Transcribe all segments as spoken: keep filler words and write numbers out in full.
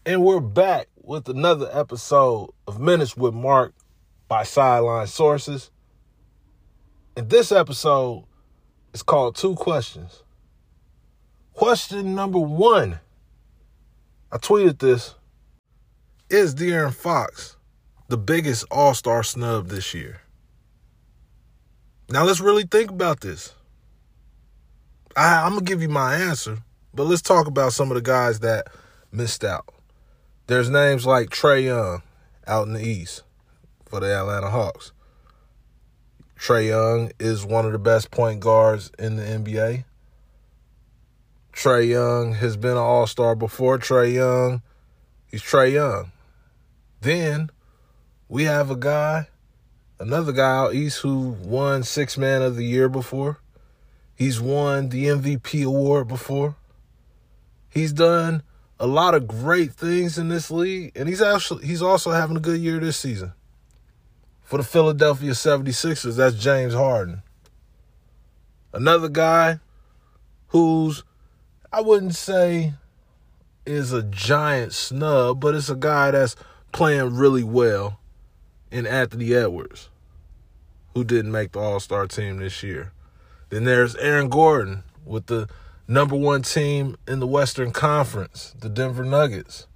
And we're back with another episode of Minutes with Mark by Sideline Sources. And this episode is called Two Questions. Question number one. I tweeted this. Is De'Aaron Fox the biggest all-star snub this year? Now let's really think about this. I, I'm going to give you my answer, but let's talk about some of the guys that missed out. There's names like Trae Young out in the East for the Atlanta Hawks. Trae Young is one of the best point guards in the N B A. Trae Young has been an all-star before. Trae Young, he's Trae Young. Then we have a guy, another guy out East who won Sixth Man of the Year before. He's won the M V P award before. He's done a lot of great things in this league, and he's actually he's also having a good year this season. For the Philadelphia seventy-sixers, that's James Harden. Another guy who's, I wouldn't say is a giant snub, but it's a guy that's playing really well in Anthony Edwards, who didn't make the All-Star team this year. Then there's Aaron Gordon with the number one team in the Western Conference, the Denver Nuggets.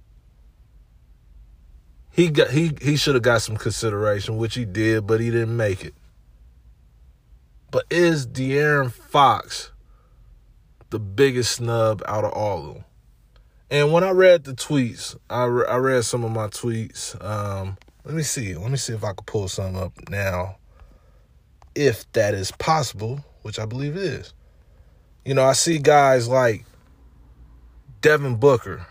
He got he he should have got some consideration, which he did, but he didn't make it. But is De'Aaron Fox the biggest snub out of all of them? And when I read the tweets, I, re- I read some of my tweets. Um, let me see. Let me see if I can pull some up now, if that is possible, which I believe it is. You know, I see guys like Devin Booker,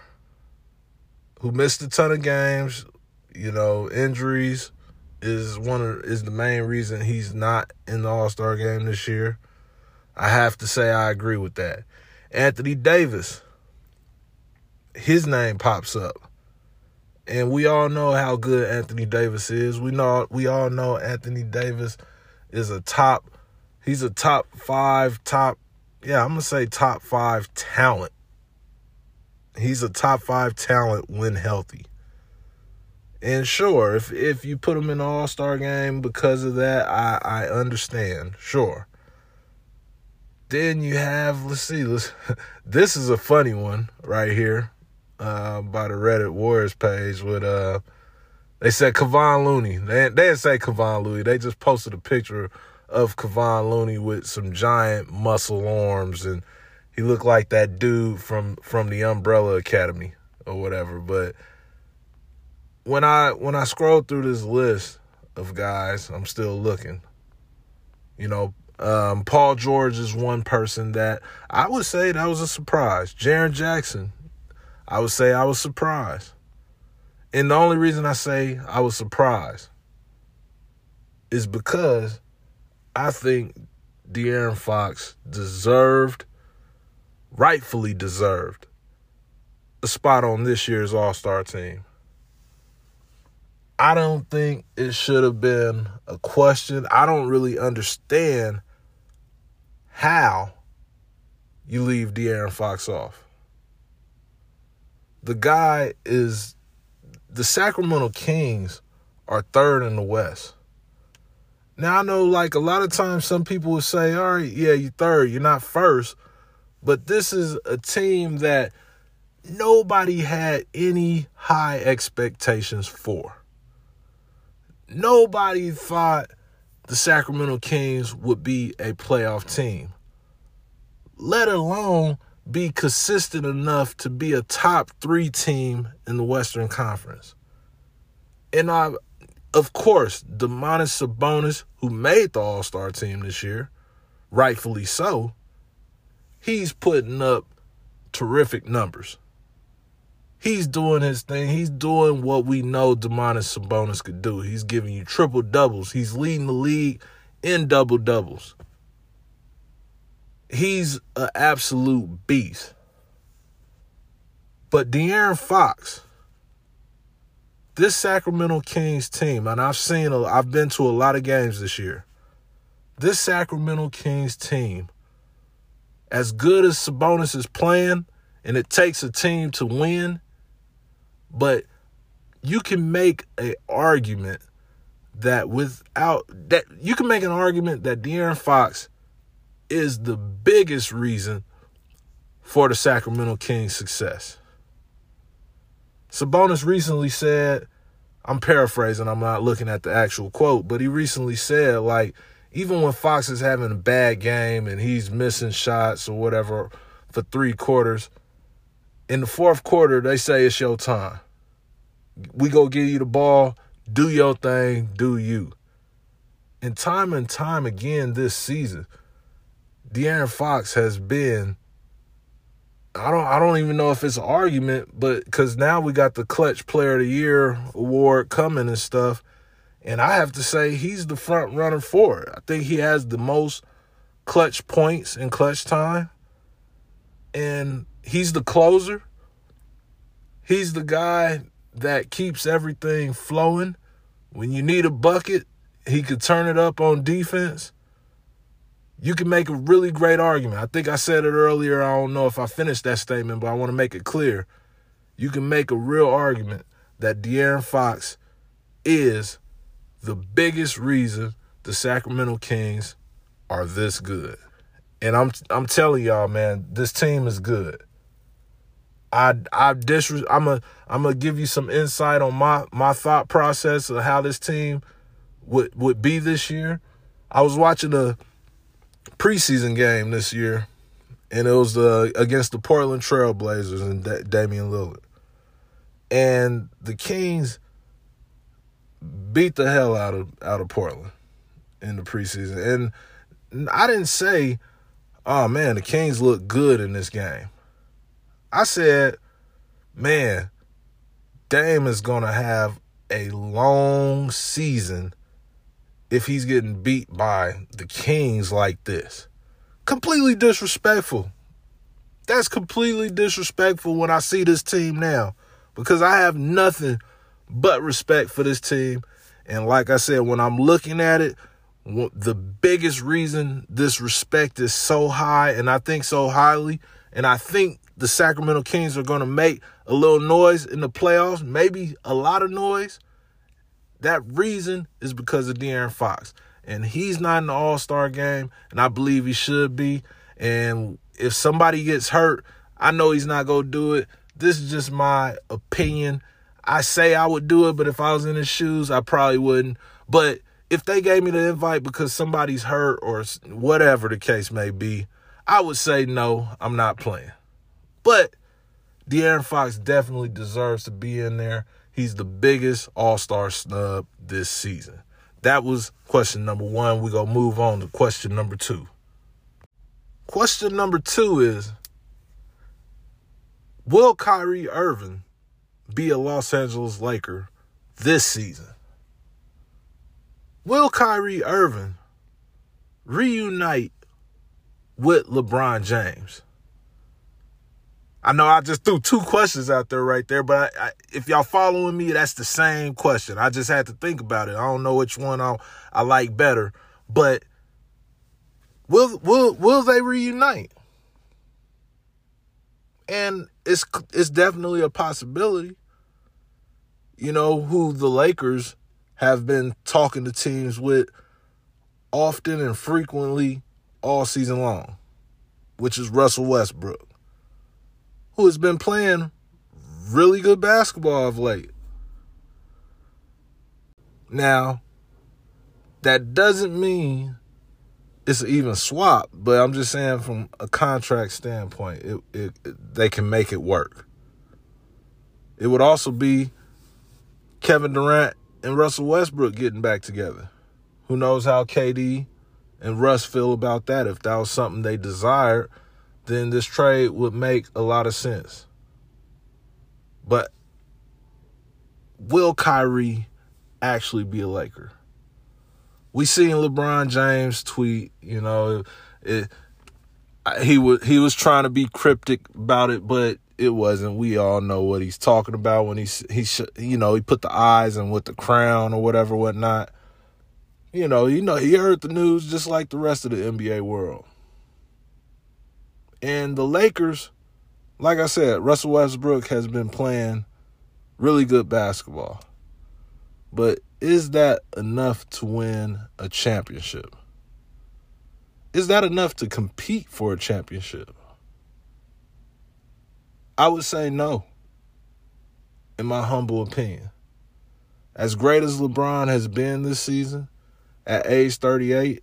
who missed a ton of games. You know, injuries is one of is the main reason he's not in the All-Star game this year. I have to say I agree with that. Anthony Davis, his name pops up. And we all know how good Anthony Davis is. We know we all know Anthony Davis is a top, he's a top five, top Yeah, I'm going to say top five talent. He's a top five talent when healthy. And sure, if if you put him in the All-Star game because of that, I, I understand. Sure. Then you have, let's see, let's, this is a funny one right here uh, by the Reddit Warriors page with, uh, they said Kevon Looney. They, they didn't say Kevon Looney. They just posted a picture of Kevon Looney with some giant muscle arms, and he looked like that dude from, from the Umbrella Academy or whatever. But when I when I scroll through this list of guys, I'm still looking. You know, um, Paul George is one person that I would say that was a surprise. Jaren Jackson, I would say I was surprised. And the only reason I say I was surprised is because I think De'Aaron Fox deserved, rightfully deserved, a spot on this year's All-Star team. I don't think it should have been a question. I don't really understand how you leave De'Aaron Fox off. The guy is, the Sacramento Kings are third in the West. Now, I know, like, a lot of times some people would say, all right, yeah, you're third, you're not first. But this is a team that nobody had any high expectations for. Nobody thought the Sacramento Kings would be a playoff team, let alone be consistent enough to be a top three team in the Western Conference. And I, of course, Domantas Sabonis, who made the All-Star team this year, rightfully so, he's putting up terrific numbers. He's doing his thing. He's doing what we know Domantas Sabonis could do. He's giving you triple-doubles. He's leading the league in double-doubles. He's an absolute beast. But De'Aaron Fox, this Sacramento Kings team, and I've seen, a, I've been to a lot of games this year. This Sacramento Kings team, as good as Sabonis is playing, and it takes a team to win, But you can make an argument that without that, you can make an argument that De'Aaron Fox is the biggest reason for the Sacramento Kings' success. Sabonis recently said, I'm paraphrasing, I'm not looking at the actual quote, but he recently said, like, even when Fox is having a bad game and he's missing shots or whatever for three quarters, in the fourth quarter, they say it's your time. We go give you the ball, do your thing, do you. And time and time again this season, De'Aaron Fox has been, I don't I don't even know if it's an argument, but because now we got the Clutch Player of the Year award coming and stuff, and I have to say he's the front runner for it. I think he has the most clutch points in clutch time, and he's the closer. He's the guy that keeps everything flowing. When you need a bucket, he could turn it up on defense. You can make a really great argument. I think I said it earlier. I don't know if I finished that statement, but I want to make it clear. You can make a real argument that De'Aaron Fox is the biggest reason the Sacramento Kings are this good. And I'm I'm telling y'all, man, this team is good. I I disres- I'm a I'm gonna give you some insight on my my thought process of how this team would would be this year. I was watching a preseason game this year, and it was uh, against the Portland Trail Blazers and da- Damian Lillard. And the Kings beat the hell out of out of Portland in the preseason. And I didn't say, oh, man, the Kings look good in this game. I said, man, Dame is going to have a long season if he's getting beat by the Kings like this. Completely disrespectful. That's completely disrespectful when I see this team now, because I have nothing but respect for this team. And like I said, when I'm looking at it, the biggest reason this respect is so high, and I think so highly, and I think the Sacramento Kings are going to make a little noise in the playoffs, maybe a lot of noise. That reason is because of De'Aaron Fox. And he's not in the All-Star game, and I believe he should be. And if somebody gets hurt, I know he's not going to do it. This is just my opinion. I say I would do it, but if I was in his shoes, I probably wouldn't. But if they gave me the invite because somebody's hurt or whatever the case may be, I would say no, I'm not playing. But De'Aaron Fox definitely deserves to be in there. He's the biggest all-star snub this season. That was question number one. We're going to move on to question number two. Question number two is, will Kyrie Irving be a Los Angeles Laker this season? Will Kyrie Irving reunite with LeBron James? I know I just threw two questions out there right there, but I, I, if y'all following me, that's the same question. I just had to think about it. I don't know which one I I like better, but will will will they reunite? And it's it's definitely a possibility. You know who the Lakers have been talking to teams with often and frequently all season long, which is Russell Westbrook, who has been playing really good basketball of late. Now, that doesn't mean it's an even swap, but I'm just saying from a contract standpoint, it, it, it, they can make it work. It would also be Kevin Durant and Russell Westbrook getting back together. Who knows how K D and Russ feel about that? If that was something they desired, then this trade would make a lot of sense. But will Kyrie actually be a Laker? We seen LeBron James tweet, you know, it, he was he was trying to be cryptic about it, but it wasn't. We all know what he's talking about when he's he you know he put the eyes and with the crown or whatever whatnot. You know, you know he heard the news just like the rest of the N B A world. And the Lakers, like I said, Russell Westbrook has been playing really good basketball. But is that enough to win a championship? Is that enough to compete for a championship? I would say no, in my humble opinion. As great as LeBron has been this season, at age thirty-eight,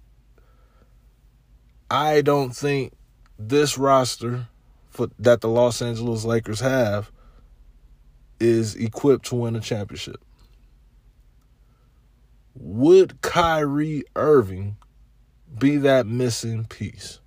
I don't think this roster for, that the Los Angeles Lakers have is equipped to win a championship. Would Kyrie Irving be that missing piece?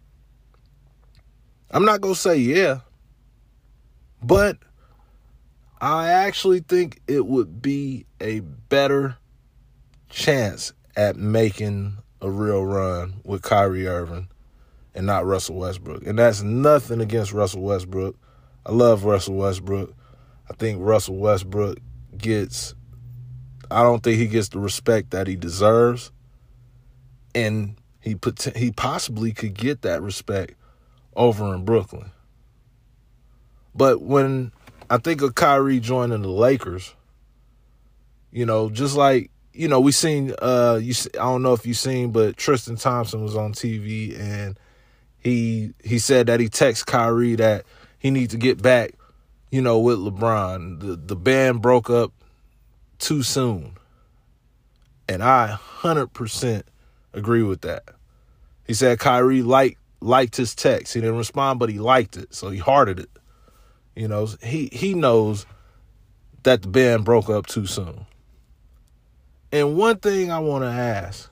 I'm not going to say yeah, but I actually think it would be a better chance at making a real run with Kyrie Irving and not Russell Westbrook. And that's nothing against Russell Westbrook. I love Russell Westbrook. I think Russell Westbrook gets, I don't think he gets the respect that he deserves. And he put, he possibly could get that respect over in Brooklyn. But when I think of Kyrie joining the Lakers, you know, just like, you know, we seen, uh, you, I don't know if you seen, but Tristan Thompson was on T V and he he said that he texted Kyrie that he needs to get back, you know, with LeBron. The, the band broke up too soon. And I one hundred percent agree with that. He said Kyrie liked, liked his text. He didn't respond, but he liked it, so he hearted it. You know, he, he knows that the band broke up too soon. And one thing I want to ask,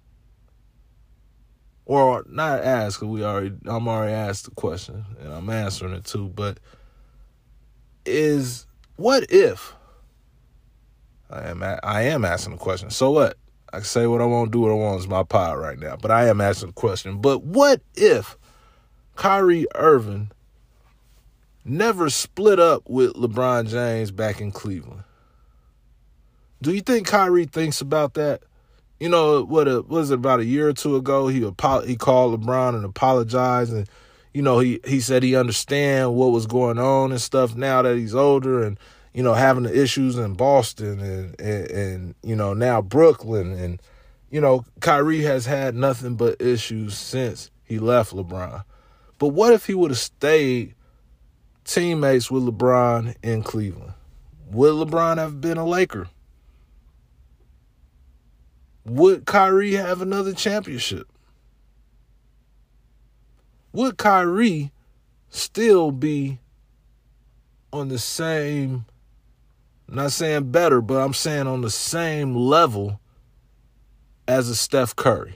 or not ask, because we already, I'm already asked the question, and I'm answering it too, but is, what if, I am I am asking the question, so what? I can say what I want, do what I want, it's my pod right now, but I am asking the question, but what if Kyrie Irving never split up with LeBron James back in Cleveland? Do you think Kyrie thinks about that? You know, what a, was it, about a year or two ago, he he called LeBron and apologized, and, you know, he, he said he understand what was going on and stuff now that he's older and, you know, having the issues in Boston and, and, and you know, now Brooklyn. And, you know, Kyrie has had nothing but issues since he left LeBron. But what if he would have stayed teammates with LeBron in Cleveland? Would LeBron have been a Laker? Would Kyrie have another championship? Would Kyrie still be on the same, I'm not saying better, but I'm saying on the same level as a Steph Curry?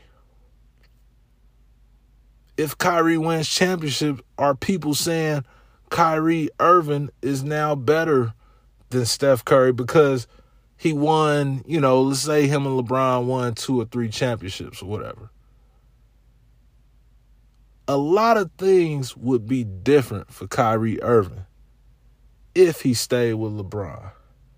If Kyrie wins championship, are people saying Kyrie Irving is now better than Steph Curry because he won, you know, let's say him and LeBron won two or three championships or whatever? A lot of things would be different for Kyrie Irving if he stayed with LeBron.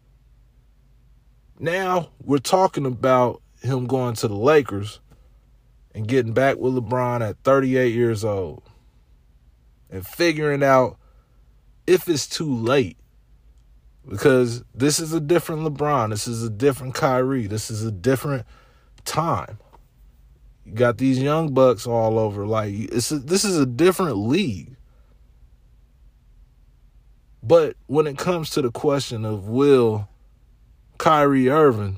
Now we're talking about him going to the Lakers and getting back with LeBron at thirty-eight years old and figuring out if it's too late. Because this is a different LeBron. This is a different Kyrie. This is a different time. You got these young bucks all over. Like, it's a, this is a different league. But when it comes to the question of will Kyrie Irving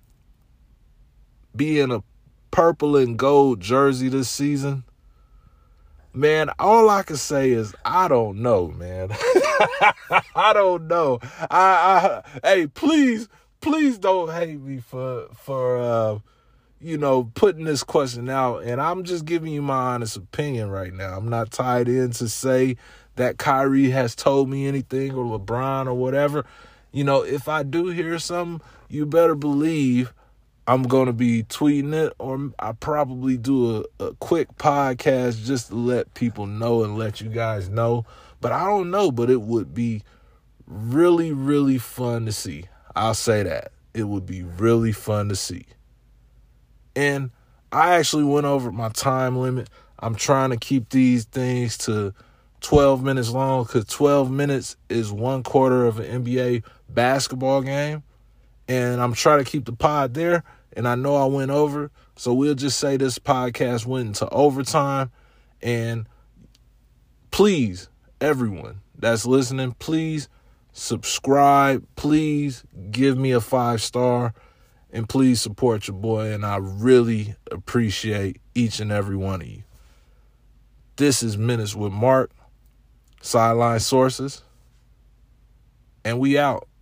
be in a purple and gold jersey this season, man, all I can say is I don't know, man. I don't know. I, I, hey, please, please don't hate me for for uh, you know, putting this question out. And I'm just giving you my honest opinion right now. I'm not tied in to say that Kyrie has told me anything or LeBron or whatever. You know, if I do hear something, you better believe I'm going to be tweeting it, or I probably do a, a quick podcast just to let people know and let you guys know. But I don't know, but it would be really, really fun to see. I'll say that. It would be really fun to see. And I actually went over my time limit. I'm trying to keep these things to twelve minutes long because twelve minutes is one quarter of an N B A basketball game. And I'm trying to keep the pod there. And I know I went over. So we'll just say this podcast went into overtime. And please, everyone that's listening, please subscribe. Please give me a five star. And please support your boy. And I really appreciate each and every one of you. This is Minutes with Mark, Sideline Sources. And we out.